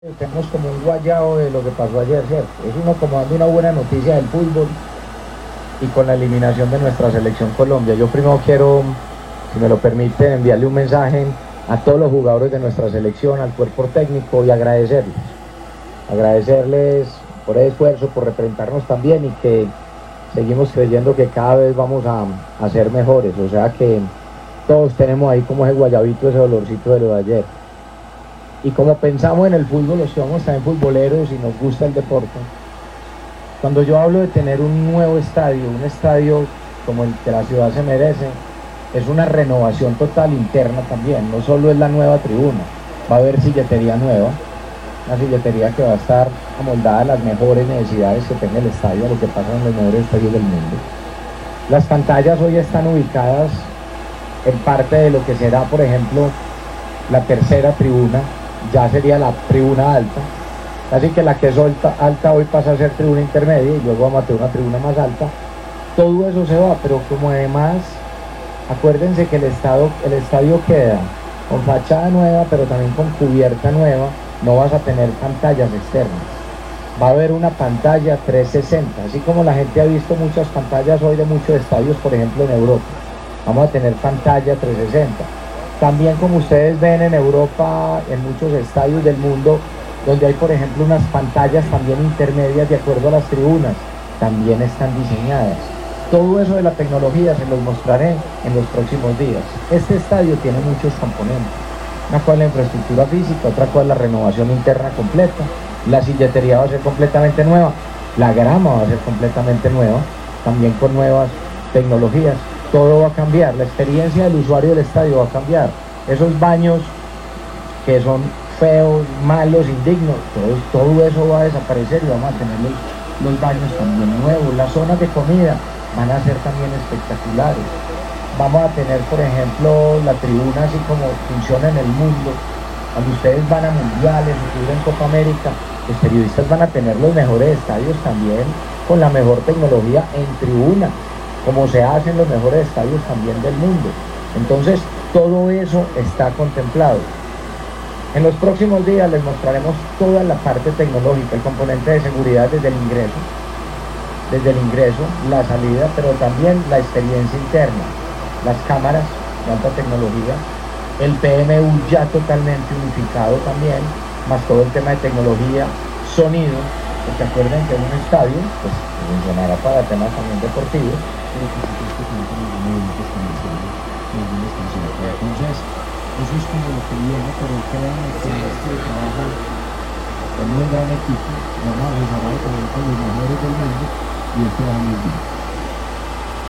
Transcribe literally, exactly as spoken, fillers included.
Tenemos como un guayao de lo que pasó ayer, ¿cierto? Es uno como dando una buena noticia del fútbol y con la eliminación de nuestra selección Colombia. Yo primero quiero, si me lo permite, enviarle un mensaje a todos los jugadores de nuestra selección, al cuerpo técnico y agradecerles. Agradecerles por el esfuerzo, por representarnos también y que seguimos creyendo que cada vez vamos a, a ser mejores. O sea que todos tenemos ahí como ese guayabito, ese dolorcito de lo de ayer. Y como pensamos en el fútbol, los que vamos también futboleros y nos gusta el deporte, cuando yo hablo de tener un nuevo estadio, un estadio como el que la ciudad se merece, es una renovación total interna también, no solo es la nueva tribuna, va a haber silletería nueva, una silletería que va a estar amoldada a las mejores necesidades que tenga el estadio, a lo que pasa en los mejores estadios del mundo. Las pantallas hoy están ubicadas en parte de lo que será, por ejemplo, la tercera tribuna, ya sería la tribuna alta, así que la que es alta, alta hoy pasa a ser tribuna intermedia y luego vamos a tener una tribuna más alta. Todo eso se va, pero como además, acuérdense que el, estado, el estadio queda con fachada nueva, pero también con cubierta nueva, no vas a tener pantallas externas. Va a haber una pantalla trescientos sesenta, así como la gente ha visto muchas pantallas hoy de muchos estadios, por ejemplo en Europa. Vamos a tener pantalla trescientos sesenta. También, como ustedes ven en Europa, en muchos estadios del mundo, donde hay por ejemplo unas pantallas también intermedias de acuerdo a las tribunas, también están diseñadas. Todo eso de la tecnología se los mostraré en los próximos días. Este estadio tiene muchos componentes. Una cosa es la infraestructura física, otra cosa es la renovación interna completa. La silletería va a ser completamente nueva, la grama va a ser completamente nueva, también con nuevas tecnologías. Todo va a cambiar, la experiencia del usuario del estadio va a cambiar. Esos baños que son feos, malos, indignos, todo, todo eso va a desaparecer y vamos a tener los, los baños también nuevos. Las zonas de comida van a ser también espectaculares. Vamos a tener, por ejemplo, la tribuna así como funciona en el mundo. Cuando ustedes van a mundiales o cubren Copa América, los periodistas van a tener los mejores estadios también con la mejor tecnología en tribuna, como se hace en los mejores estadios también del mundo. Entonces, todo eso está contemplado. En los próximos días les mostraremos toda la parte tecnológica, el componente de seguridad desde el ingreso, desde el ingreso, la salida, pero también la experiencia interna, las cámaras de alta tecnología, el P M U ya totalmente unificado también, más todo el tema de tecnología, sonido, porque acuerden que en un estadio pues funcionará para temas también deportivos. Entonces, eso es como lo que viene, pero créanme que este trabajo con un gran equipo, vamos a desarrollar con los mejores del mundo y esto va muy bien.